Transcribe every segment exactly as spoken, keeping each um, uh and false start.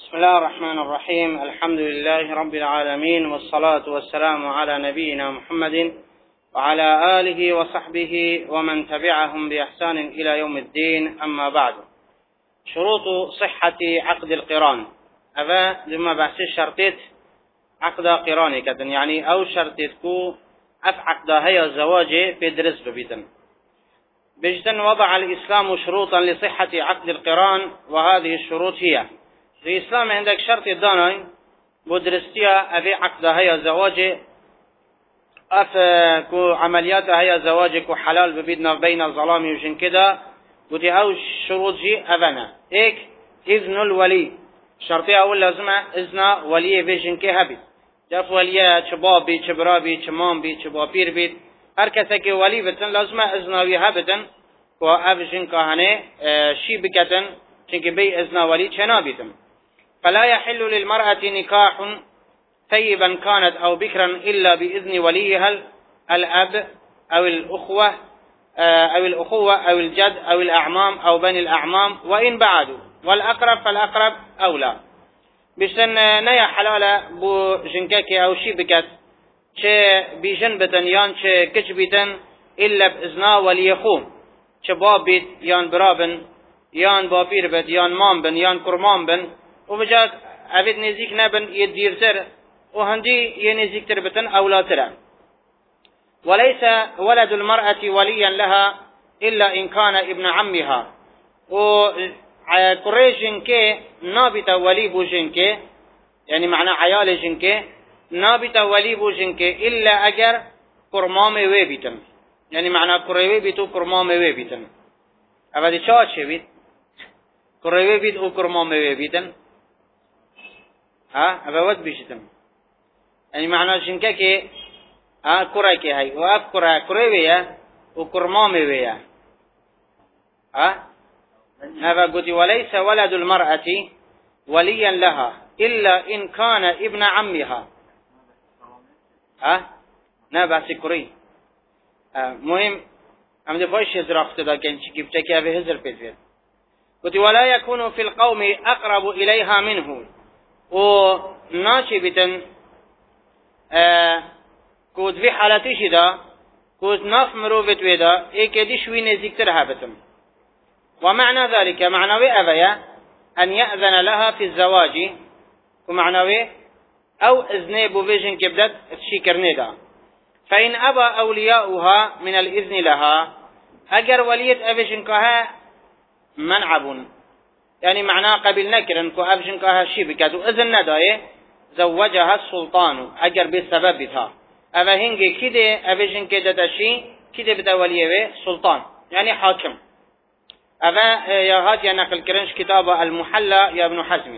بسم الله الرحمن الرحيم. الحمد لله رب العالمين، والصلاة والسلام على نبينا محمد وعلى آله وصحبه ومن تبعهم بإحسان إلى يوم الدين. أما بعد، شروط صحة عقد القران. أبا لما بحث شرطت عقد قراني كتن، يعني أو شرطتكو أف عقد هي الزواج في درس ببيتن بجتن. وضع الإسلام شروطا لصحة عقد القران، وهذه الشروط هي: في الإسلام عندك شرط الدانين بدرستيا أبي عقد هي زواج أف كو عمليات هي زواجك وحلال ببيدنا بين الظلام وجن كده. ودي أو شروط جي أبنا إيك إذن الولي. شرطي أول لازم إذن ولي بيجن كهبي جاف ولي شبابي شبرابي شمامبي شبابير بيت هركسك ولي بتن لازم إذن ويهبتن وأبجن كهنة شي بكتن شنك بي إذن ولي شنابتن. فلا يحل للمرأة نكاح ثيبا كانت أو بكرا إلا بإذن وليها الأب أو الأخوة أو الأخوة أو الجد أو الأعمام أو بني الأعمام، وإن بعدوا، والأقرب فالأقرب أولى. بشتن نيا حلالة بو جنكاكي أو شي بكت چه بجنبتن يان چه كجبتن إلا بإذنا وليخوم چه بابت يان برابن يان بابير بد يان مام بن يان كرمان بن وبجات عبد نزيك نبن يديرتر وهندي ينزيك تربتن أولاتر. وليس ولد المرأة وليا لها إلا إن كان ابن عمها. وقري جنكي نابت ولي بو جنكي، يعني معنى عيال جنكي نابت ولي بو جنكي إلا أجر كرمام ويبتن، يعني معنى قري بيتو كرمام ويبتن. أبدي شاء شبيت قري بيت أو كرمام ويبتن ها أبود بيشتم، يعني معنى جنكي ها كراكي هاي وأف كرا كروية وكرمامية. ها هذا قلت: وليس ولد المرأة وليا لها إلا إن كان ابن عمها. ها نبأ سكري مهم أم دفعش هزرافت دا كان شكي بتكي أبي هزر بيزيد. قلت: ولا يكون في القوم أقرب إليها منه. وناشي بتن آه كود في حالتي شدا كود ناف مروفت ويدا ايك دي شوي نزيكترها بتم. ومعنى ذلك معنوي أبيا أن يأذن لها في الزواج، ومعنوي أو إذن بوفيجن كبدت تشيكر نيدا. فإن أبى أولياؤها من الإذن لها، أجر ولية أبيجن كها منعبون، يعني معناه قبل نكرن كو أبجن كها شي بكاتو إذن ندايه زوجها السلطان أجر بسبب بها. أبا هنجي كده أبجن كده تشي كده بدا وليه سلطان، يعني حاكم. أبا يا هاتي نقل كرنش كتاب المحلى يا ابن حزم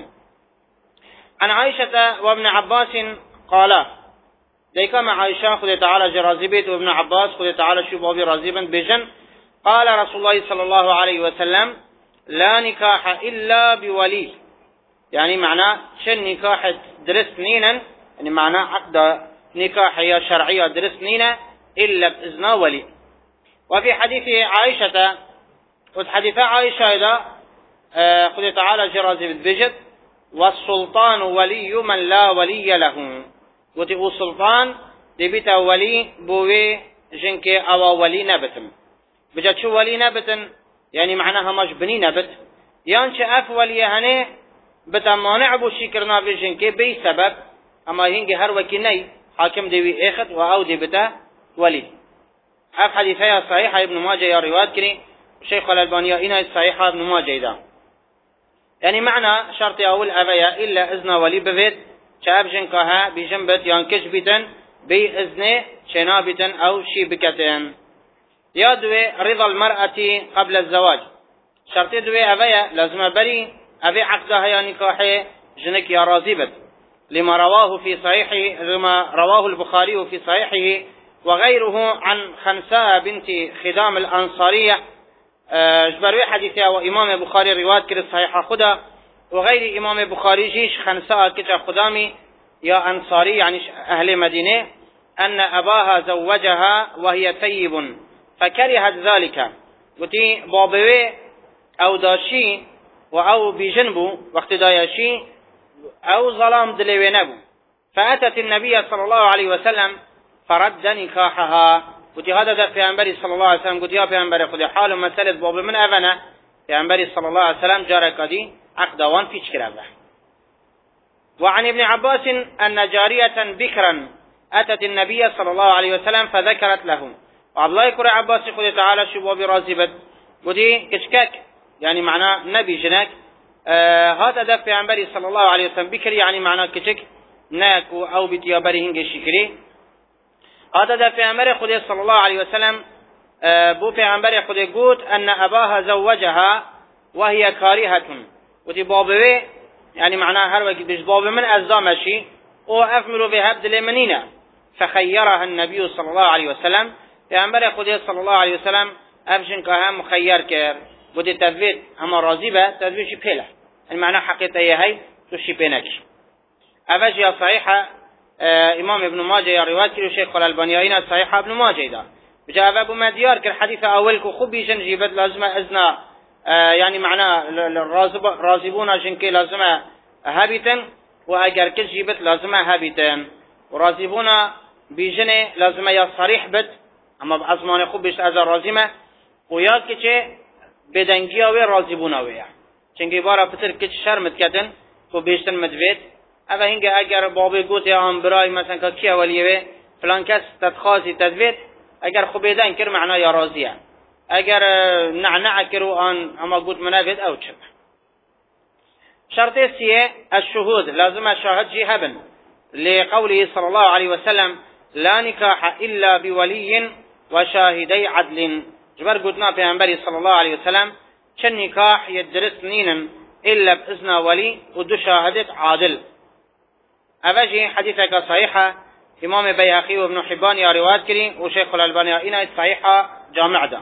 عن عائشة وابن عباس قالا: ديكا مع عائشة خذ تعالى جرازبت وابن عباس خذ تعالى شبابي رازبا بجن. قال رسول الله صلى الله عليه وسلم: لا نكاح إلا بولي. يعني معناه شن نكاح درس نينا، يعني معناه عقد نكاح يا شرعية درس نينا إلا بإذن ولي. وفي حديث عائشة وحديث عائشة إذا آه قد تعالى جرازي بالبجد: والسلطان ولي من لا ولي له. وتقول سلطان دبيت ولي بوي جنك أو ولي نبتم. بجد شو ولي نبتم؟ يعني معناها مش بني نبت يانش أف ولي هني بتمانع بو شكرنا بجن كي بي سبب، أما هنجي هر وكيني حاكم ديوي إخت وأو دي بتا ولي. أف حديثة صحيحة ابن ماجه يا رواد كري الشيخ الألباني إنها صحيحة ابن ماجه دا. يعني معنى شرط أول أبيا إلا إذن ولي بفيد شاب جنكها بجنبت يانكش بيتن بي إذن شنابتن أو شي بكتن. يا دوي رضا المرأة قبل الزواج. شرط دوي أبيا لازم بري أبي عقدها يا نكاحي جنك يا راضبت، لما رواه في صحيحه لما رواه البخاري في صحيحه وغيره عن خنساء بنت خدام الأنصارية. جبروي حديثها وإمام البخاري رواية كده صحيحة خدا، وغير إمام البخاري جيش خنساء كده خدامي يا أنصاري يعني أهل مدينة أن أباها زوجها وهي ثيب فكرهت ذلك. وتي بابوي أو داشي و أو بجنبه وقت دايشي أو ظلام دلوي نبو. فأتت النبي صلى الله عليه وسلم فرد نكاحها. قلت هذا ده في أنبري صلى الله عليه وسلم. قلت يا في أنبري خذي حال مسألة باب من أبنا في أنبري صلى الله عليه وسلم جارك دي عقدوان في شكرابه. وعن ابن عباس أن جارية بكرا أتت النبي صلى الله عليه وسلم فذكرت له. وعبد الله يقول عباس خذي تعالى شو بابي رازبت. قلت كشكك يعني معناه نبي جنك آه هذا ده في أنبري صلى الله عليه وسلم بكر يعني معناه كشك ناكو أو بتيابري هنج الشكري. هذا ده في أنبري خذي صلى الله عليه وسلم آه بو في أنبري خذي قوت أن أباها زوجها وهي كارهة. وتي بابي يعني معناه هر وقت بيش بابي من أزدامشي وأفملوا بهبد لمنينة. فخيرها النبي صلى الله عليه وسلم في أنبري خذي صلى الله عليه وسلم أبشن كهم مخير كر. ودي تثبيت أما راضيبة تثبيت شبهله المعنى حقيقة هي تشي بينكش. أفجي صحيحة آه إمام ابن ماجه يا رواية كيلو شيخ الألبانيين صحيحة ابن ماجه ده بجاء أبو مديار كالحديث أولك وخبي جنجيبت لازمة أزنا آه يعني معنى الرازبون جنكي لازمة هابتا وأجر كجيبت لازمة هابتا ورازبون بيجني لازمة يا صريح بت أما بأزمان خبيش أزا رازمة ويا كتش بدنجيا وي رازبونا ويا چنگی بارا پتر کچ شرمت کتن کو بیشتن مدوید اوه هنگه اگر بابی گوت یا هم برای مثلا که کی اولیه فلان کس تدخازی تدوید اگر خوبیدن کر معنا یا رازیه اگر نعنع کرو آن اما گوت منافد او چب. شرط سیه الشهود لازم شاهد جي هبن لقوله صلى الله عليه وسلم لا نكاح إلا بولي وشاهدي عدل. جبر قلتنا في أنبري صلى الله عليه وسلم شن نكاح يدرس نينا إلا بإذن ولي ودو شاهدت عادل. أفجي حديثك صحيحة إمام بيهقي وابن حبان يا روايات كري وشيخ الألباني إنا صحيحة جامع دا.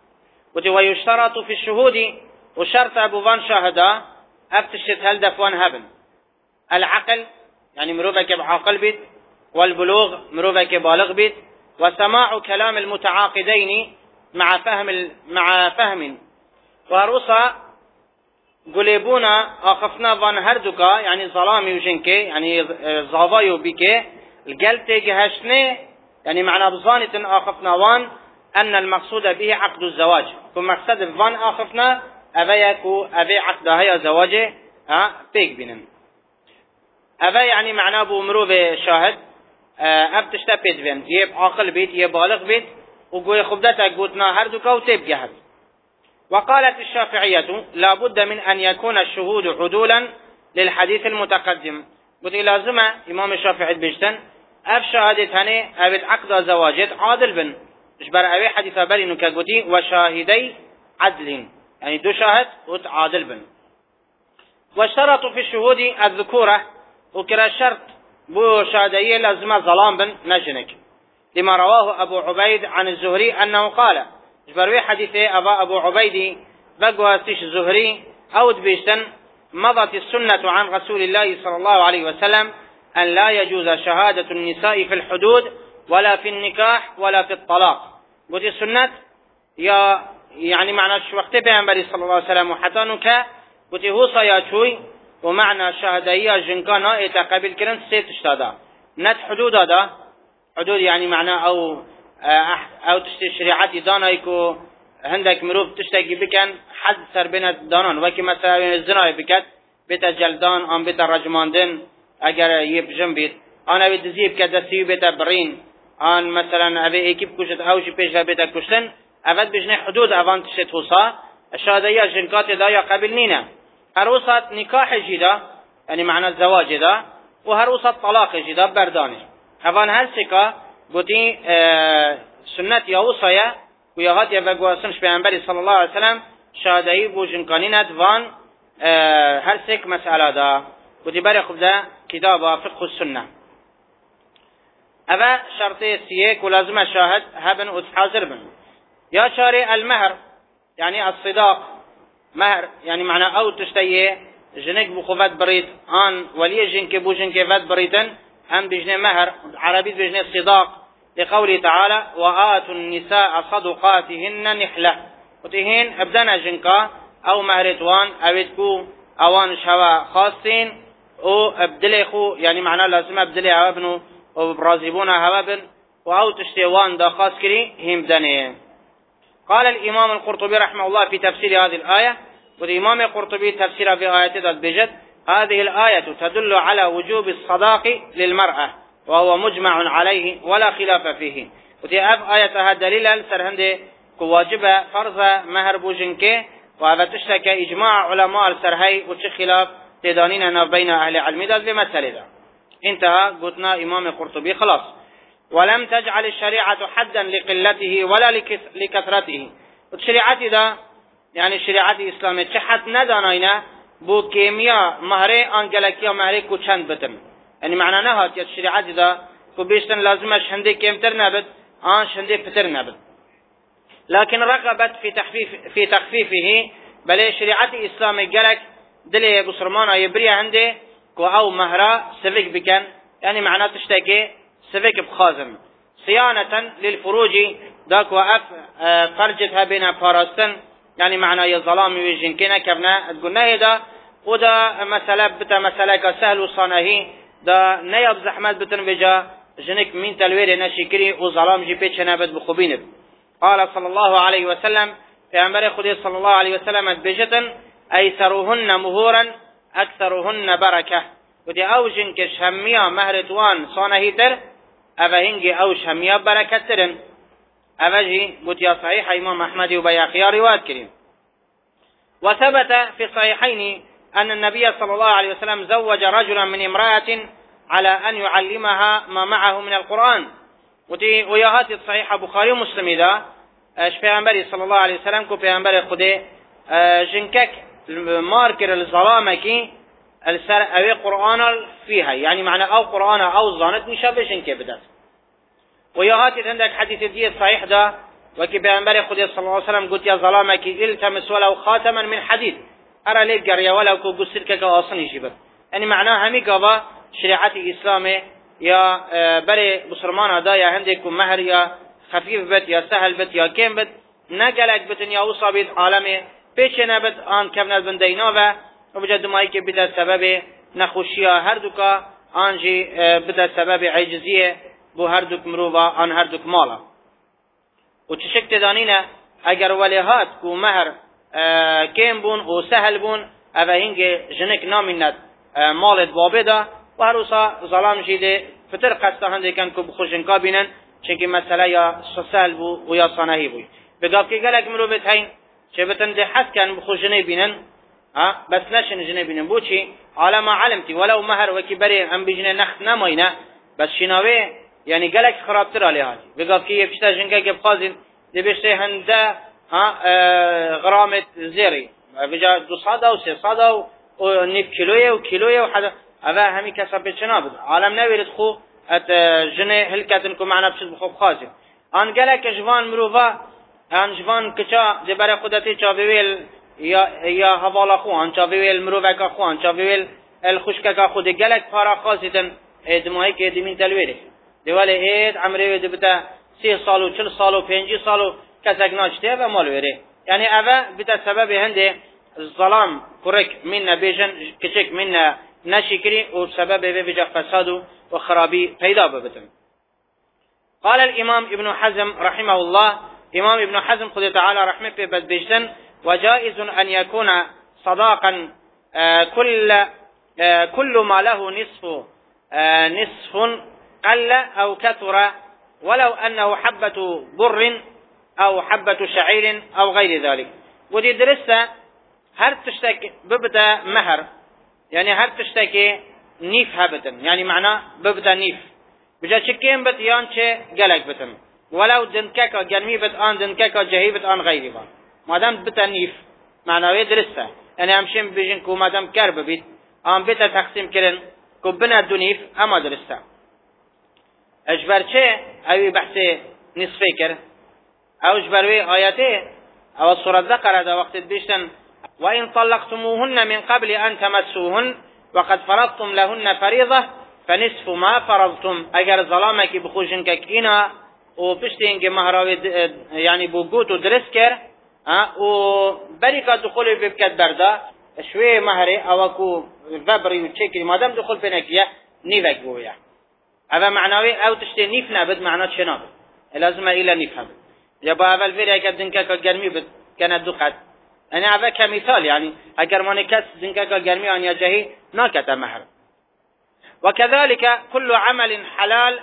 ويشترط في الشهود وشرط أبو فان شاهدا أفتشت هل دفوان هبن العقل يعني مروبك بعقل بيت والبلوغ مروبك بالغ بيت وسماع كلام المتعاقدين مع فهم مع فهم وهروسا قليبونا أخفنا فان هردوكا يعني ظلامي وجنكي يعني ظاوايو بيكي القلتي جهشني يعني معنى بظانة أخفنا وان أن المقصود به عقد الزواج كم مقصد فان أخفنا أبيكو أبي عقد هيا زواجه ها بيك بينن أبي يعني معناه بمرو بشاهد أبتشتا بيت بين يب عاقل بيت يب بالغ بيت وقوي خبدتك قوتنا هردوكا وتيب جهد. وقالت الشافعية لا بد من أن يكون الشهود عدولا للحديث المتقدم. قلت لازم إمام الشافعي بيجتن أف شهادت هني أبت عقد زواجت عادل بن إشبار أبي حديث بالي نكاقوتي وشاهدي عدل يعني دو شاهد وعادل بن. واشترطوا في الشهود الذكورة وكرا شرط بو شهادية لازم ظلام بن نجنك لما رواه أبو عبيد عن الزهري أنه قال جبروي حديثه أبا أبو عبيد بقوا سيش الزهري أود بيشتن مضت السنة عن رسول الله صلى الله عليه وسلم أن لا يجوز شهادة النساء في الحدود ولا في النكاح ولا في الطلاق. قلت السنة يا يعني معنى شو وقت بينبري صلى الله عليه وسلم وحتى نكا قلت هو صياتوي ومعنى شهادية جنكانا يتقبل كرن سيت اشتادا نت حدود هذا حدود يعني معنى أو أو تشتي شريعتي دانايكو عندك مروف تشتكي بكن حد سر بين دانان وكي مثلا الزنا بكت بيت جلدان أم بيت رجماندن أجر يبجم بيت أنا بيت زيب كدسي بيت برين أن مثلا أبي إيكيب كشت أو شي بيش بيت كشتن أفد بجني حدود أفان تشت وصا الشهادية جنكات دا يقبل نينا هروسة نكاح جدا يعني معنى الزواج دا وهروسة طلاق جدا برداني أفان هالسكا قلتي آه سنة يوصية ويغات يبقواسنش بيعنبري صلى الله عليه وسلم شهادهي بوجنكانينة فان آه هالسك مسألة دا قلتي باري خبدا كتابة فقه السنة. أبا شرطي سيك ولازم شاهد هبن وتحاضر بن يا شاري المهر يعني الصداق مهر يعني معنى أو تشتيه جنك بخفات بريد آن ولي جنك بوجنك فات بريدن هم بجنه مهر عربي بجنه صداق لقوله تعالى وآتوا النساء صدقاتهن نحلة وتهين ابدنا جنكا أو مهرتوان أبدكو أوان شوا خاصين او ابدلي خو يعني معناه لازم ابدلي هوا بنو او برازيبونا هوا بن او تشتيوان دا خاص كري هم دنيه. قال الامام القرطبي رحمه الله في تفسير هذه الايه، والامام القرطبي تفسير في ايه ذات بجد هذه الايه تدل على وجوب الصداق للمراه وهو مجمع عليه ولا خلاف فيه. وتي اف ايه دليل سرهند كواجب فرض مهر بوجنكه وهذا تشتكى اجماع علماء السرهي وش خلاف تدانين بين اهل العلم ذات بمسألة. انتهى قلنا امام القرطبي خلاص. ولم تجعل الشريعة حدا لقلته ولا لكثرته. الشريعة ذا يعني الشريعة الإسلامية شحت ندانينا بو كيمياء مهري أنجلكيا مهري كوشند بتن. يعني معنى نهات الشريعة ذا كبيشتن لازم شندي كيمتر نبت آن شندي فتر نبت. لكن رغبت في تخفيف في تخفيفه بل الشريعة الإسلامية جلك دلي بسرمانا يبريا عنده كو أو مهرا سفك بكن يعني معناه تشتكي سفك بخازم صيانة للفروج داك وأف فرجتها بين فارستن يعني معناه يظلام ويجن كنا كبنا تقولنا هذا ودا مسألة بتا مسألة سهل وصانه دا نياب زحمت بتن بجا جنك من تلوير نشكري وظلام جي بيتش نابت بخبينب. قال صلى الله عليه وسلم في أمر خدي صلى الله عليه وسلم بجتن أيسرهن مهورا أكثرهن بركة. ودي أوجن كشهمية مهرتوان صانهيتر أفهنجي أوش همية بركة ترن أفجي قلت يا صحيح إمام أحمد وبياقيا رواية كريم. وثبت في الصحيحين أن النبي صلى الله عليه وسلم زوج رجلا من امرأة على أن يعلمها ما معه من القرآن. ودي وياهات الصحيحة بخاري ومسلم إذا اش پیغمبر صلى الله عليه وسلم کو پیغمبر خودی جنكك ماركر الظلامة كي السر اوي قرآن فيها يعني معنى او قرآن او ظانت نشابه جنك بدت. وياهات عندك حديث دي صحيح ده وكي پیغمبر خودی صلى الله عليه وسلم قلت يا ظلامة كي التمس ولو خاتما من حديد ارى ليك قرية ولو كو قسرك كاصن يجيبت. يعني معناه همي قضاء شريعة الإسلام يا بري بسرمانة دا يا عندك مهر يا خفيف بت يا سهل بت يا كم بت نقلك بتن يا وصابت عالمه بيشنا بت آن كمنا بندينا و وبجد ماي که بده سبب نخوشیا هر دوکا آنجی بده سبب عجزیه بو هر دوک مروبا آن هر دوک مالا. و چشک تدانینه اگر ولیهات کو مهر کم بون و سهل بون او هنگ جنک نامینت مالت بابه دا و هر اوسا ظلام جیده فتر قصده هنده کن که بخوشنکا بینن چونکه مسئله یا سهل بو و یا صانهی بوی بگاب که گلک مروبت هین چه بتن ده حس کن بخوشنه بینن ها بس نشن جنه بینن بو چی علم علمتی ولو مهر وکی بری هم بجنه نخت نماینه بس شناوه یعنی گلک خرابتر علی هاتی بگاب که یفشتا جنگه که بخازین ده بشته هنده غرامت زیری بجا دو صاده و سه صاده و نیف کیلویه و کیلویه و حدا اوه همی کسب چنا بود عالم نویرد خو ات جنه هلکتن کو معنا بشد بخو خازین آن گلک جوان مروفا آن جوان کچا ده بر خودتی چا بویل یا یا حوالا خو آن چا بویل مروفا کا خو آن چا بویل الخشکا کا خود گلک پارا خازیدن ادمایی که دمین تلویره دیواله اید عمره ده بتا سی سال و چل سال و پنجی سال و کسک ناشته و مال وره یعنی اوه بتا سبب هنده ظلام کرک من بیجن کچک من نشکری و سبب بجا فساد و خرابی پیدا ببتن. قال الامام ابن حزم رحمه الله امام ابن حزم خدا تعالى رحمه به بد بیجن وجائز ان يكون صداقا كل كل ما له نصف نصف قل او كثر ولو انه حبة بر او حبة شعير او غير ذلك. ودي درسته هر تشتكي ببدا مهر يعني هر تشتكي نيف هبتن يعني معناه ببدا نيف بجا چكين بت يان چه گلك بتن ولو دنكاكا گرمي بت آن دنكاكا جهي بت آن غيري بان مادام بتا نيف معناه درسته يعني همشين بيجن كو مادام كرب بيت آن بتا تقسيم كرن كو بنا دو نيف اما درسته اجبر چه اوي بحث نصفه كر او اجبروي آياته او سورة ذكر دا وقت بيشتن وإن طلقتموهن من قبل أن تمسوهن وقد فرضتم لهن فريضة فنصف ما فرضتم اگر ظلامك بخوشن كينا و پشتين مهراوي يعني بوجوت و درس كر و بريكا دخول ببكت بردا شوي مهري او اكو وبری و چکری مادم دخول پنکیه نیوک بویا هذا معناوي او تشتي نيف نابد معناه چه نابد لازم الى نيف نابد یا با اول فيري اگر دنکا که گرمی بد کنه دقت انا هذا كمثال يعني اگر من کس دنکا که گرمی آن یا جهی ناکت مهر وكذلك كل عمل حلال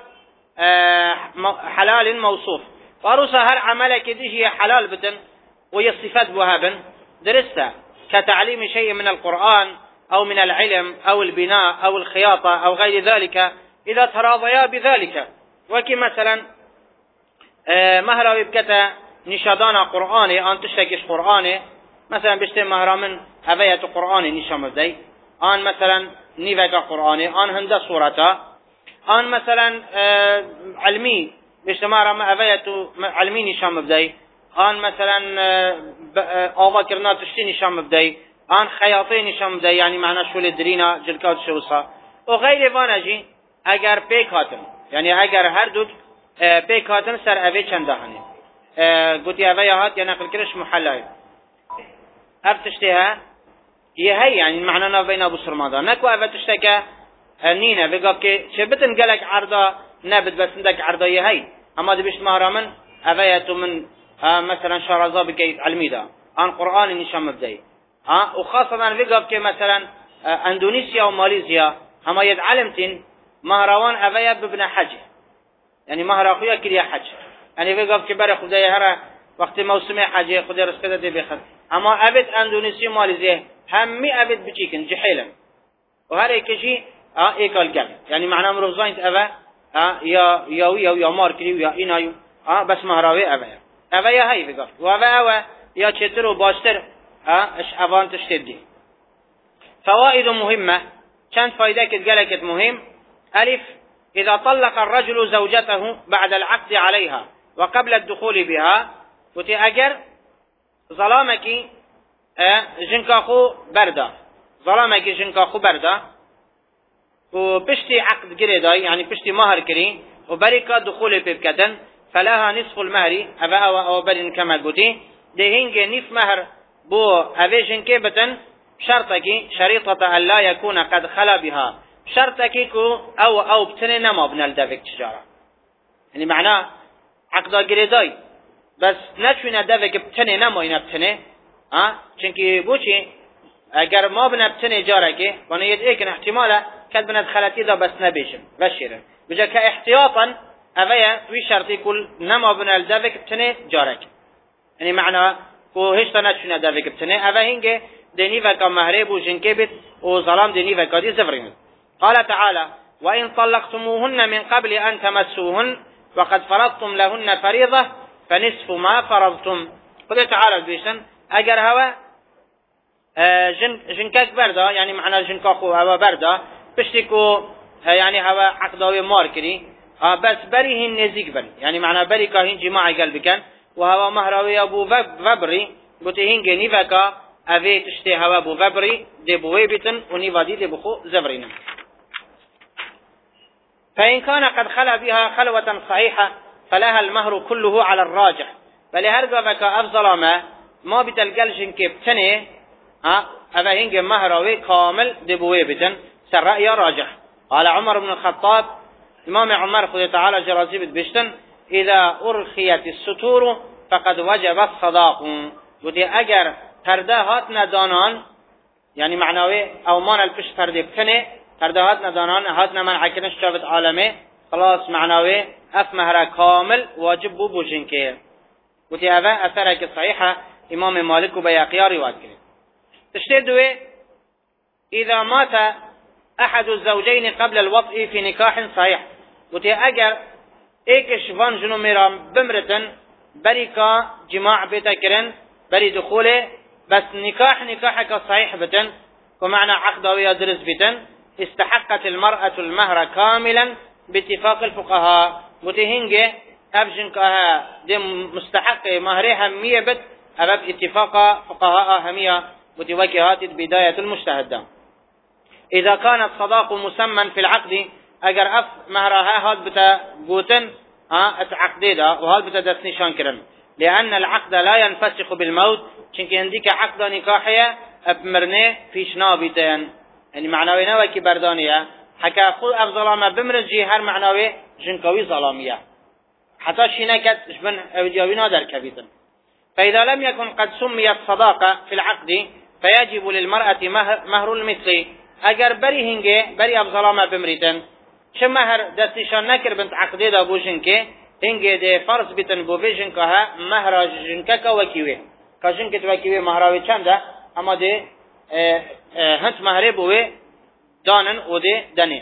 حلال موصوف فاروسا هر عملك دي هي حلال بدن وهي صفات بوهابن درسته كتعليم شيء من القرآن أو من العلم أو البناء أو الخياطة أو غير ذلك إذا تراضيا بذلك وكي مثلا مهرا بكتا نشادان قرآني أن تشتكيش قرآني مثلا بشتي مهرا من أبية قرآني نشام بدي أن مثلا نيفك قرآني أن هند صورتا أن مثلا علمي بشتي مهرا من أبية علمي نشام بدي أن مثلا آوا كرنا تشتي نشام بدي آن خیاطی نشان بده یعنی معنی شول درینا جلکات شوسا و غیر وانجی اگر پیک هاتن یعنی اگر هر دو پیک هاتن سر اوی چند هنه گوتی اوی هات یا نقل کرش محلای اب تشتها یه هی یعنی معنی نوین ابو سرمادا نکو اوی تشتکه نینه بگاب که چه بتن گلک عرضا نبت بس ندک عرضا یه هی اما دی بشت مهرامن اوی تو من مثلا شارزا بکیت علمی دا آن قرآن نشان مبدأی ها وخاصة فيقف كي مثلا اندونيسيا وماليزيا هما يتعلمتين مهروان أبايا ببنى حج يعني مهر أخويا كليا حج يعني فيقف كي بري خدايا هرا وقت موسمي حج خدايا رسكتة دي بيخد أما أبد اندونيسيا وماليزيا همي أبد بجيكن جحيلا وهذا يكشي اه ايكال جم يعني معناه مرغزين أبا اه يا يا يا يا ماركلي ويا إنايو اه بس مهراوي أبايا أبايا هاي فيقف وأبا يا تشتر وباشتر اش اوان تشتدي فوائد مهمة كانت فايدة كتقالكت مهم ألف إذا طلق الرجل زوجته بعد العقد عليها وقبل الدخول بها وتي أجر ظلامك جنكاخو بردا ظلامك جنكاخو بردا وبشتي عقد جريداي يعني بشتي مهر كري وبركة دخول ببكدن فلها نصف المهر أبا أو برين كما قلتي دهينج نصف مهر بو اویشن که بتن شرطکی شريطة أن لا يكون قد خلا بها شرطکی کو او او بتنه نما بنال دفك تجارة يعني معناه عقدا گریدای بس نچوینه دفك بتنه نما اینا بتنه ها چنکی بوچی اگر ما بنا بتنه جاره که وانا ید ایکن احتمالا کد بنا دخلتی دا بس نبیشن بشیرن بجا که احتیاطا اویا توی شرطی کل نما بنال دفك بتنه جاره يعني معناه کو هشتا نشونه داوی کبتنه اوه هنگه دنی وکا مهره بو جنکه بید و ظلام دنی وکا دی زفرین قال تعالى وإن طلقتموهن من قبل أن تمسوهن وقد فرضتم لهن فريضة فنصف ما فرضتم قد تعالى بيشن اگر هوا جن جنكاك بردا يعني معنى جنكاخو هوا بردا بشتكو يعني هوا عقداوي مار كري بس بريهن نزيك بن يعني معنى بري كاهن جماعي قلبكن وهوا مهراوي ابو وبري بوتهين نيفكا اوي تشتي هوا ابو وبري دي بوي بتن ونيفادي دي بخو زبرين فإن كان قد خلا بها خلوة صحيحة فلها المهر كله على الراجح بل هرغبك افضل ما ما بتلقلشن كبتنه ها اوه هنگ مهراوي كامل دي بوي بتن سر رأي راجح قال عمر بن الخطاب امام عمر خد تعالى جرازي بتبشتن إذا أرخيت الستور فقد وجب الصداق ودي أجر پرده هات ندانان يعني معناوي او مان البش پرده بکنه پرده هات ندانان هات نمن عکنش جابت عالمه خلاص معناوي اف مهر كامل واجب بو بوجن که ودي اوه اثره که صحيحه امام مالك و بياقيا روایت کرد تشتي دوه اذا مات احد الزوجين قبل الوطء في نكاح صحيح ودي اجر ایکش وان جنو میرا بمرتن بری کا جماع بیتا کرن بری دخوله بس نکاح نکاح کا صحیح بتن ومعنى عقد او درس بتن استحقت المرأة المهر كاملا باتفاق الفقهاء متهنجه ابجن كها دي مستحق مهرها مية بت اباب اتفاق فقهاء همية متوكهات بداية المجتهد اذا كان الصداق مسمى في العقد اگر اف مهرها هاد بتا قوتن ها اتعقديدا وهاد بتا دست نشان كرن لأن العقد لا ينفسخ بالموت چونك عندك عقد نكاحية ابمرنه فيش نابتين يعني معناوي نوكي بردانية حكا خود اف ظلامة بمرجي هر معناوي جنكوي ظلامية حتى شينكت اشبن اوجاوي نادر كبيتا. فإذا لم يكن قد سميت صداقة في العقد فيجب للمرأة مهر المثل. اگر بری هنگه بری اف ظلامة بمريتن چه مهر دستشان نکر بنت عقده دا بو جنکه هنگه ده فرض بیتن بو بی جنکه ها مهر جنکه که وکیوه که جنکه تو وکیوه مهراوی چنده اما ده هنت مهره بوه دانن او ده دنه.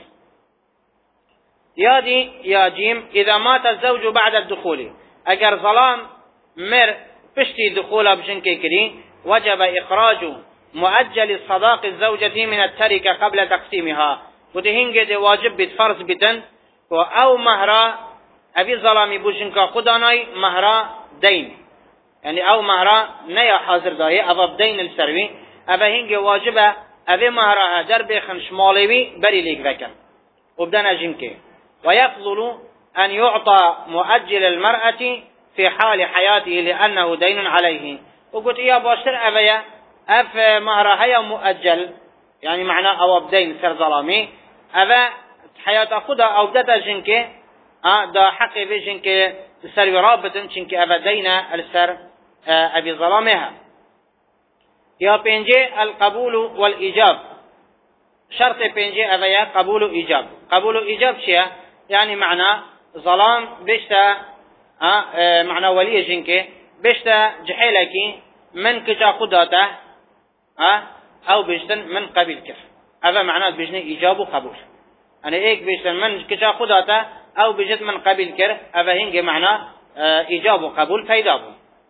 یا دی یا جیم اذا مات الزوج بعد الدخول اگر ظلام مر پشتی دخول بجنکه کری وجب اخراج مؤجل الصداق الزوجة من التركة قبل تقسيمها. وتهنجي دي واجب بتفرض بتن او مهرا ابي ظلامي بوشنكا خداناي مهرا دين يعني او مهرا نيا حاضر داي ابا بدين السروي ابا هنجي واجبه ابي مهرا درب خنش مالوي بري ليك ذكر وبدنا جنكي. ويفضل ان يعطى مؤجل المرأة في حال حياته لانه دين عليه. وقلت يا باشر ابيا اف مهرا هيا مؤجل يعني معناه او بدين سر ظلامي ابا حياة خدا او دتا جنكي اه دا حقي في جنكي سر رابطن جنكي ابا دينا السر اه ابي ظلامها. يا بينجي القبول والايجاب شرط بينجي ابا قبول وايجاب. قبول وايجاب شيء يعني معناه ظلام بيشتا اه, اه معناه ولي جنكي بيشتا جحيلكي من كجا خداته اه او بيشتن من قبل كف هذا معناه بيجن ايجاب وقبول. انا ايك بيشتن من كجا خداته او بيجت من قبل كر هذا هنجي معناه اه ايجاب وقبول فيدابو.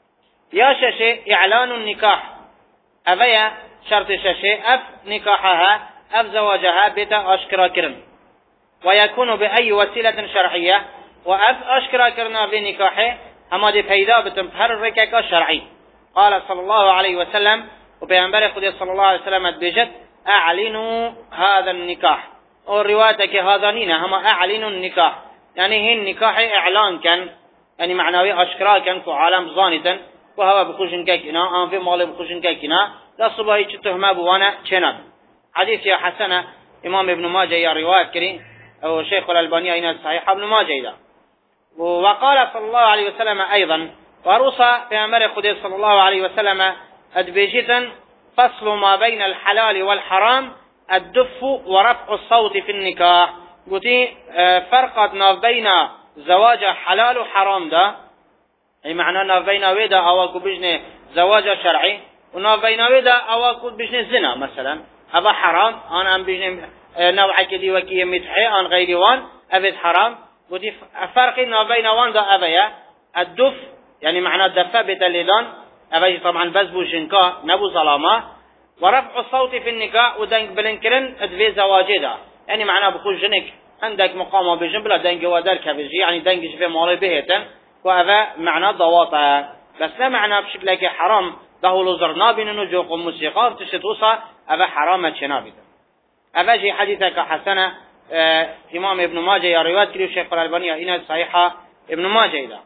يا شاشي اعلان النكاح ابيا شرط شاشي اف نكاحها اف زواجها بتا اشكرا كرن ويكون باي وسيله شرعيه واف اشكرا كرنا بنكاحه اما دي فيدا بتمحر ركعه شرعي. قال صلى الله عليه وسلم وبيعنبر خدي صلى الله عليه وسلم بيجت اعلنوا هذا النكاح او روايتك هذا نينا هما اعلنوا النكاح يعني هي النكاح اعلان كان يعني معنوي اشكرا كان في عالم ظانتا وهو بخوشن كاكنا ان في مال بخوشن كاكنا لا صباحي تهمه بوانا چنب. حديث يا حسنه امام ابن ماجه يا روايه كريم او شيخ الالباني ان صحيح ابن ماجه ده. وقال صلى الله عليه وسلم ايضا وروصى بأمر خدي صلى الله عليه وسلم أدبيجتا فصل ما بين الحلال والحرام الدف ورفع الصوت في النكاح. قلتي فرقت ما بين زواج حلال وحرام ده أي معنى ما بين ويدا أواكو بجنة زواج شرعي وما بين ويدا أواكو بجنة زنا مثلا أبا حرام أنا أم بجنة نوع كدي وكي متحي أن غيري وان أبد حرام. قلتي فرق ما بين وان ده أبيا الدف يعني معنى الدفاء بدليلان أبي طبعا بزبو جنكا نبو ظلامة ورفع الصوت في النكاح ودنك بلنكرن ادفي زواجه يعني معنى بقول جنك عندك مقامة بجنبلا دنك ودارك بجي يعني دنك جفي مالي بهيتن وهذا معنى ضواطة بس لا معنى بشكل لك حرام ده لزرنا بين نجوق وموسيقى بتشتوصى هذا حرام تشنابه. هذا جي حديثك حسنة اه إمام ابن ماجه يا رواية كريو الشيخ الألباني إنها صحيحة ابن ماجه ده.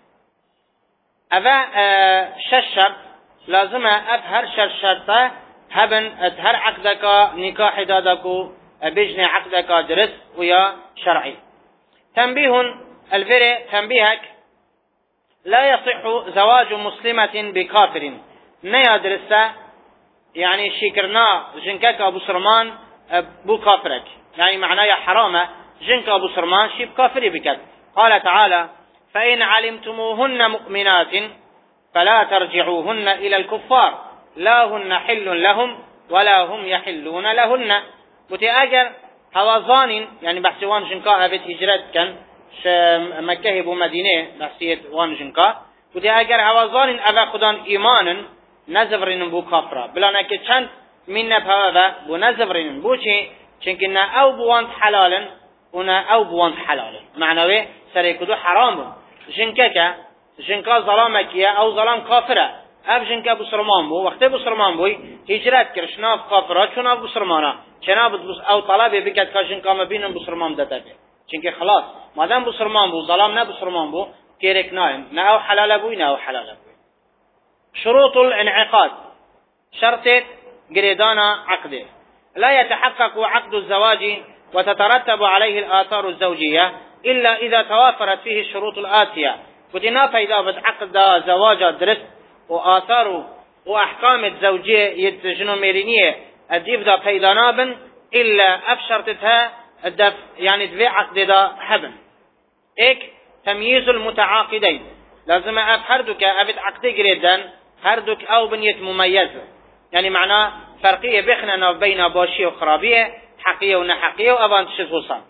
أبا اه شرط لازم أفهر شرطة هبن أتهر عقدك نكاح دادك بجن عقدك درس ويا شرعي. تنبيه الفرع تنبيهك لا يصح زواج مسلمة بكافر نيا درسة يعني شكرنا جنكك أبو سرمان أبو كافرك يعني معناه حرامة جنك أبو سرمان شيب كافري بكت. قال تعالى فإن علمتموهن مؤمنات فلا ترجعوهن إلى الكفار لا هن حل لهم ولا هم يحلون لهن. وتأجر هوازان يعني بحث وان جنكا أبت هجرت كان مكة ومدينة بحثية وان جنكا. وتأجر هوازان أبا خدان إيمانا نزفرين بو كافرة بلا نكي چند من نبهذا بو نزفرين بو چي چنكنا أو بوانت حلالا ونا أو بوانت حلالا معنوه سريكدو حرام جنكك جنكا ظلامكية أو ظلام كافرة أب جنكا بسرمان بو وقت بسرمان بوي هجرات كرش ناف كافرة شو ناف بسرمانا چناب بس أو طلبه بكت كا جنكا مبينن بسرمان دتاكي چنك خلاص مادام بسرمان بو ظلام نه بسرمان بو كيرك نايم نه أو حلال بوي نه أو حلال بوي. شروط الانعقاد شرط قريدانا عقده لا يتحقق عقد الزواج وتترتب عليه الآثار الزوجية إلا إذا توافرت فيه الشروط الآتية. ودينا فإذا بتعقد زواج درست وآثار وأحكام الزوجية يتجنو ميرينية الديف دا فيدانابن إلا أفشرتها الدف يعني دفع عقد دا حبن. إيك تمييز المتعاقدين لازم أف هردك أبد عقد جريدا هردك أو بنية مميزة، يعني معناه فرقية بخنا بين باشية وخرابية، حقية ونحقية وأبان تشخصا.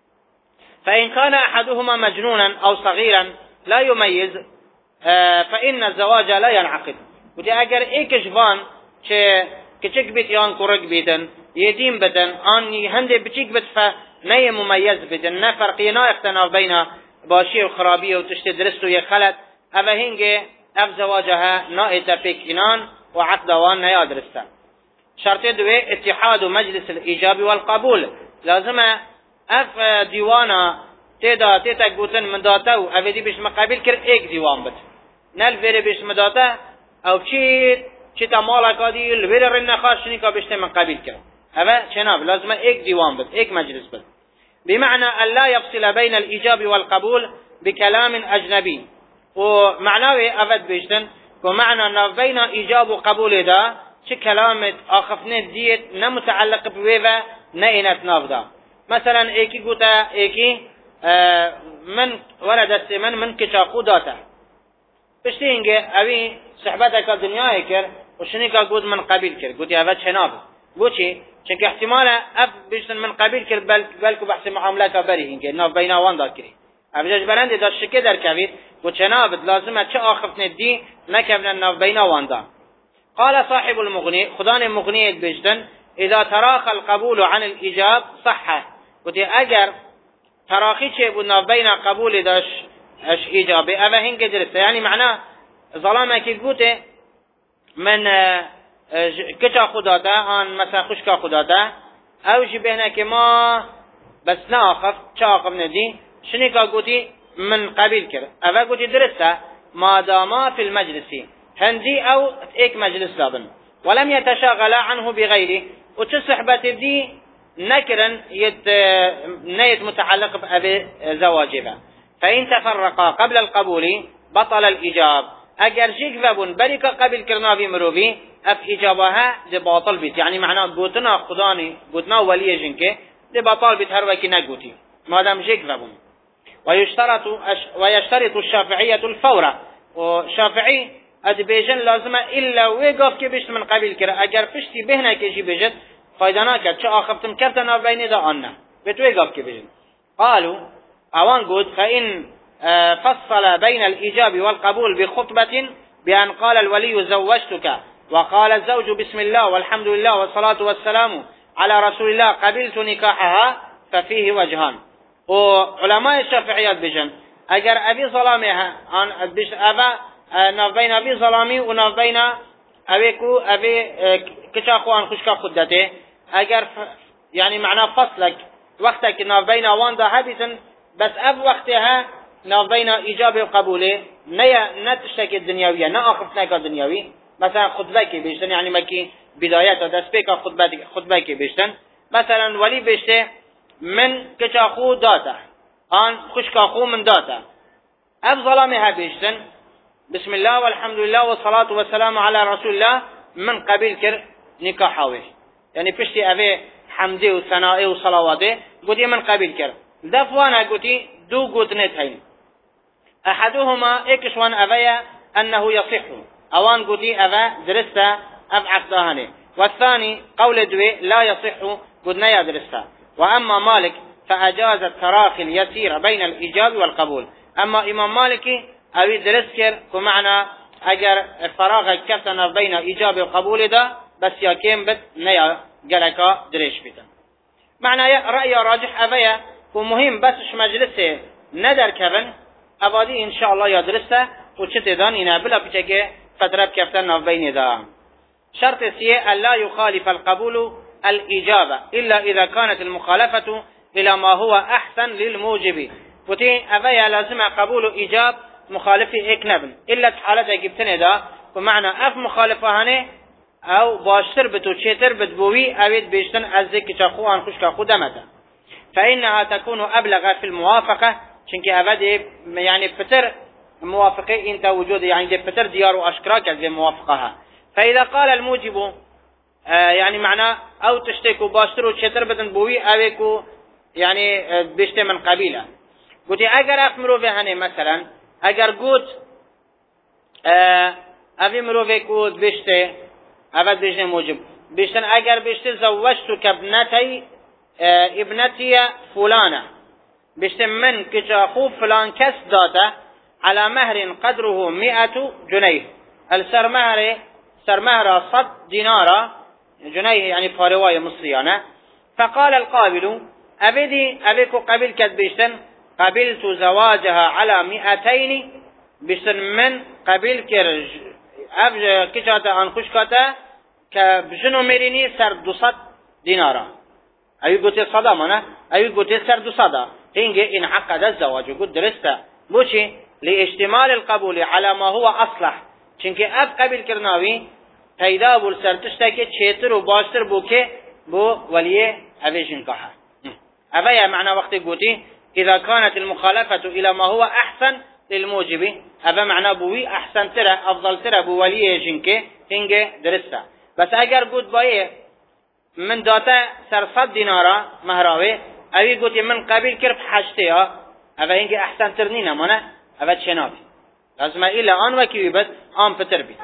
فإن كان أحدهما مجنونا أو صغيرا لا يميز فإن الزواج لا ينعقد. ودي أجر إيك جبان كتشك بيت يان كورك بيتن يتيم بدن أن هندي بتشك بيت فنية مميز بدن نفرقية نا اختنا بين باشية وخرابية وتشتدرسوا يخلت أبا هنجي أف زواجها نائتا بيك إنان وعقدوان نيادرستا. شرط دوي اتحاد مجلس الإيجاب والقبول لازم أف ديوانا تيدا تيتا قوتن من داتاو أف دي بيش مقابل كر ايك ديوان بت نال فيري بيش مداتا أو چيت چيتا مالا دي الفيري رن خاشني كا بيشت مقابل كر أفا شناب لازم ايك ديوان بت ايك مجلس بت، بمعنى أن لا يفصل بين الإيجاب والقبول بكلام أجنبي. ومعناه أفد بيشتن ومعنى أن بين إيجاب وقبول دا چه كلامت آخفنه ديت نمتعلق بويفا نئنت نافدا. مثلا ايكي قوتا ايكي اه من ولدت من من كشاقو داتا بشتي انجي اوي صحبتك الدنيا كر وشنيكا قود من قبيل كر قوتي افد شناب قوتي چنك احتمالا اف بيشتن من قبيل كر بل بلكو بحث معاملات بريه انجي ناف بينا وان دا كري افجاج بلند دا شكي در كبير وشناب لازمه چه آخفنه دي نكبنا ناف بينا وان دا. قال صاحب المغني خدان المغني بيجدن إذا تراخى القبول عن الإيجاب صحة. ودي أجر تراخي شيء بنا بين قبول داش اش إيجابي أما هنك درسته، يعني معناه ظلامة كي قوته من كتا خداته عن مثلا خشكا خداته أو جبهنا كما بس ناخف شاخف ندي شنيكا قوتي من قبيل كر أما قوتي درسته ما داما في المجلس هندي أو إيك مجلس لابن ولم يتشاغل عنه بغيره وتصحبة دي نكرا يت نيت متعلق بأبي زواجها. فإن تفرقا قبل القبول بطل الإجاب أجر جيك فابون بريك قبل كرنا في مروبي أف إجابها دي باطل بيت، يعني معناه قوتنا خداني قوتنا ولي جنك دي باطل بيت هروكي نقوتي ما دام جيك فابون. ويشترط ويشترط الشافعية الفورة، وشافعي ادبيجن لازمه الا ويقف كي بيشت من قبيل كره اگر پشتي بهنا كيجي بيجت فايدانا كات چه اخفتم كرتنا بين دا انا بتويقف كي بيجن. قالوا اوان قد فان فصل بين الايجاب والقبول بخطبه بان قال الولي زوجتك وقال الزوج بسم الله والحمد لله والصلاه والسلام على رسول الله قبلت نكاحها ففيه وجهان. وعلماء الشافعيات بيجن اگر ابي ظلامها ان بيش ابا ناف بين أبي ظلامي وناف بين أبيكو أبي كشا خوان خشكا خدته أجر يعني معناه فصلك وقتك ناف بين وان ده حبيسن بس أب وقتها ناف بين إيجاب القبول نيا نتشتك الدنيوية نأخذ نك الدنيوي مثلا خطبك بيشتن يعني مكي بداية دسبيك خطبك خطبك بيشتن مثلا ولي بيشته من كشا خو داتا آن خشكا خو من داتا أب ظلامها بيشتن بسم الله والحمد لله والصلاة والسلام على رسول الله من قبيل كر نكاحه، يعني بشتي أبي حمدي وثنائي وصلواته قدي من قبيل كر دفوانا قدي دو قدنت هين أحدهما إكشوان أبيا أنه يصح أوان قدي أبا درستا أب عقدهانه، والثاني قول دوي لا يصح قدنا يدرستا. وأما مالك فأجاز التراخي اليسير بين الإيجاب والقبول. أما إمام مالكي أبي درس كر كمعنى أجر فراغ كفتنا بين إيجاب القبول ده بس يا كيم بد نيا جلكا دريش بيتا. معنى رأي راجح أبيا ومهم بسش مجلسه ندر كبن أبادي إن شاء الله يدرسه وشت دان إنا بلا بتجي فترة كفتنا بين ده. شرط سيء ألا يخالف القبول الإجابة إلا إذا كانت المخالفة إلى ما هو أحسن للموجب. وتي أبيا لازم قبول إيجاب مخالفي ايك نبن الا حالته جبتني دا ومعنى اف مخالفه هني او باشتر بتو چیتر بتبوي اوید بیشتن از ذکر خو ان خوش خو دمته فانها تكون ابلغ في الموافقه چونکه اود يعني بتر موافقه انت وجود يعني دي بتر ديار واشكرا كذا موافقها فاذا قال الموجب آه يعني معناه او تشتكوا باشتر وچتر بدن بوي اويكو يعني آه بيشته من قبيله قلت اگر افمرو بهنه مثلا اگر قلت آه ابي مروفه کو بيشته اول بيشته موجب بيشتن اگر بيشته زوجتك ابنتي آه ابنتي فلانه بيشته من كجاخو فلان كس داته على مهر قدره مئة جنيه السر مهر سر مهر صد دينار جنيه يعني فاروايه مصريانه فقال القابل ابدي ابيكو قبل كد بيشتن قبلت زواجها على مئتين بيشتن من قبل كرج اب كجاته ان خوشكاته كبجنو مريني سر دوصد دينار اي قلت صدا منه اي قلت سر دوصد هنگه ان عقد الزواج قلت درسته بوشي لاشتمال القبول على ما هو اصلح چونکه اب قبل کرناوی پیدا بول سرتشتکه چیتر و باشتر بو که بو ولیه اویشن کها اویا معنى وقت قوتي اذا كانت المخالفة الى ما هو احسن للموجب اوه معنى بوی احسن تره افضل تره بو ولیه جنکه هنگه درسته بس اگر قوت بایه من داتا سر صد دینارا مهراوه اوی قوتي من قبل کرب حشته ها اوه هنگه احسن ترنینه منه اوه چنابی لازم إلى آن وكي بس آن بتربي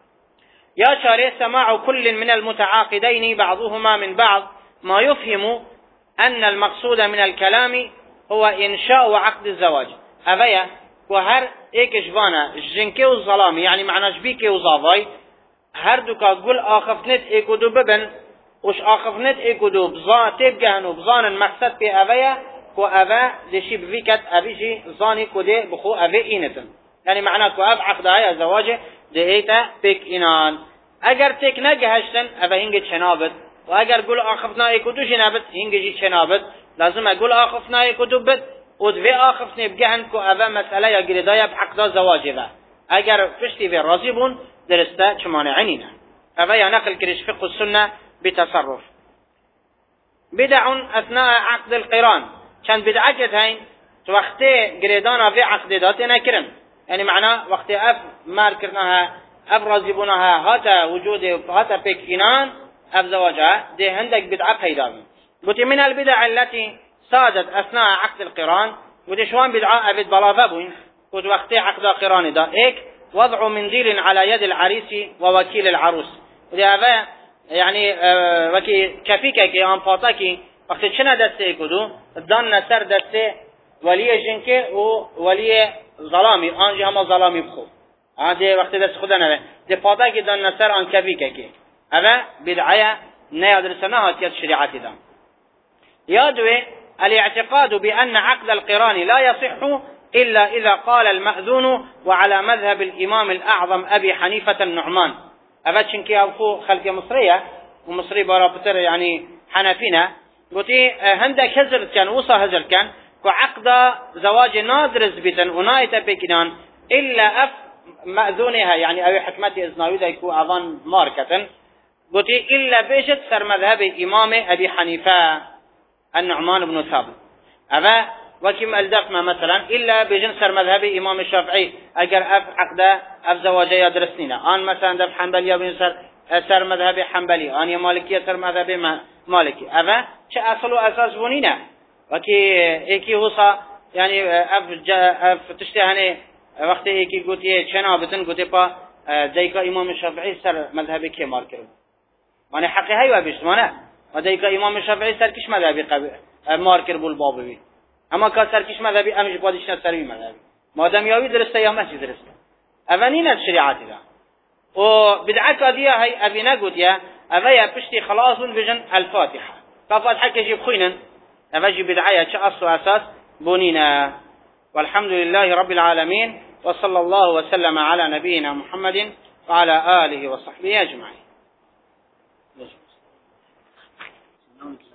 يا شارع سماع كل من المتعاقدين بعضهما من بعض ما يفهم أن المقصود من الكلام هو إنشاء عقد الزواج أبيا وهر إيك جوانا جنكي والظلام يعني معنى جبيكي وظافاي هر دوكا قل آخفنت إيكو دو ببن وش آخفنت إيكو دو بظان تبقهنو بظان مقصد بي أبيا كو أبا دشي بفيكت أبيجي ظاني كو دي بخو أبي إينتن يعني معناه كو اب عقدها زواج دهيتا بك انان اگر تك نجهشتن ابا هنگ چنابت و اگر گل آخفنا ايكو دو جنابت هنگ جي چنابت لازم اقول آخفنا ايكو دو بت و دو آخفني بگهن كو ابا مسألة یا گردايا بعقدا زواج با اگر پشتی في راضي بون درسته چمانعنينا ابا يا نقل كريش فقه السنة بتصرف بدع اثناء عقد القران چند بدعات هين تو وقتی گردانا في عقد دات نكرن يعني معناه وقت أب مار كرناها أب رازبونها هذا وجود هذا بكينان أب زواجها ده عندك بدعة پیدا قلت من البدع التي صادت أثناء عقد القران قلت شوان بدعة أبد بلافة بوين قلت وقت عقد قران ده إيك وضع منديل على يد العريس ووكيل العروس قلت هذا يعني اه وكي كفيكا كي أنفاطاكي وقت شنا دسته كدو دان نسر دسته ولي جنكي وولي ظلامی آنجا هم ظلامی بخو آنجا وقتی دست خدا نوه ده پادا که دان نصر آن کبی که که اوه بدعیه نیادرسنه هاتیت شریعتی دان یادوه الاعتقاد بأن عقد القران لا يصح إلا إذا قال المأذون وعلى مذهب الإمام الأعظم أبي حنيفة النعمان اوه چنکی ابخو خلق مصریه ومصری بارا بتر يعني حنفينا قلتي هندك هزر كان وصا هزر كان وعقد زواج نادرز بيتن ونايت بكنان إلا أف مأذونها يعني أو حكمتي إزناويدا يكو أظن ماركة قلت إلا بيجت سر مذهب إمام أبي حنيفة النعمان بن ثابت أبا وكم الدفم مثلا إلا بيجن سر مذهب إمام الشافعي أجر أف عقد أف زواج يدرسنينا آن مثلا دف حنبلي بن سر سر مذهب حنبلي آن يا مالكية سر مذهب مالكي أبا شو أصل وأساس بنينا وكي ايكي هوصا يعني اف اف تشتهني وقت ايكي قلتي چنا بتن قلتي با دايكا امام الشافعي سر مذهبي كي مار كرو يعني حقي هي وبيش معناه ودايكا امام الشافعي سر كش مذهبي مار كربو الباب بي اما كا سر كش مذهبي امش بادش سر مذهبي ما دام ياوي درسته يا ماشي درسته اولين الشريعه ده و بدعه قضيه هي ابي نقوديا ابي بشتي خلاص بجن الفاتحه فاتحه كجيب خوينن أفجي بدعية شأص وأساس بنينا والحمد لله رب العالمين وصلى الله وسلم على نبينا محمد وعلى آله وصحبه أجمعين.